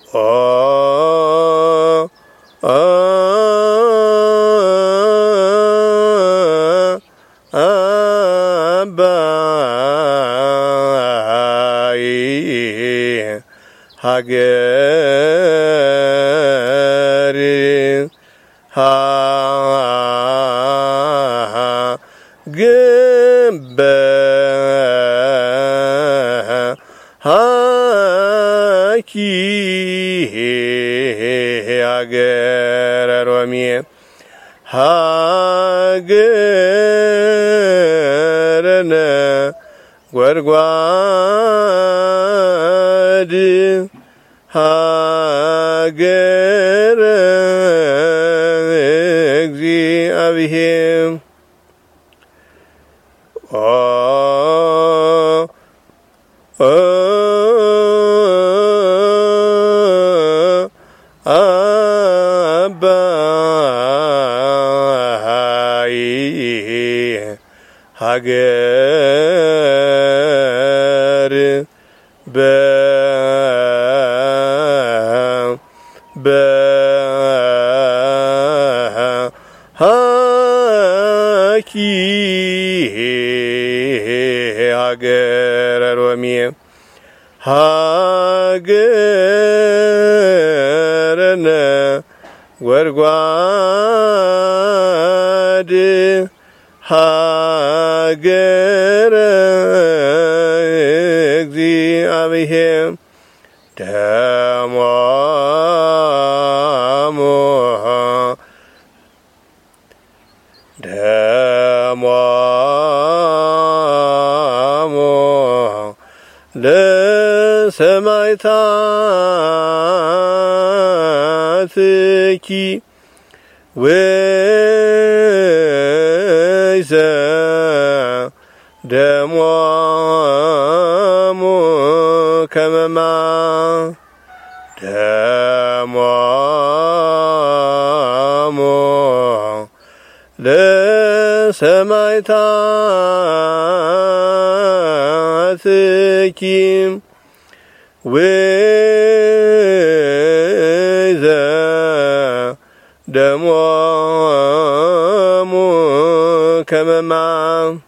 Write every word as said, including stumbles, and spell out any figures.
oh oh abai hager ha gbe haki hager romi hagerne guarguad hager እግዚአብሔር oh oh abai hager be be haki hager romi hagerne guarguad hager እግዚአብሔር ደሞ ደሞ ለሰማዕታትኪ ወይዘ ደሞሙ ከመማ ደሞሙ ለሰማዕታትኪ ወይዘ ደሞሙ ከመማ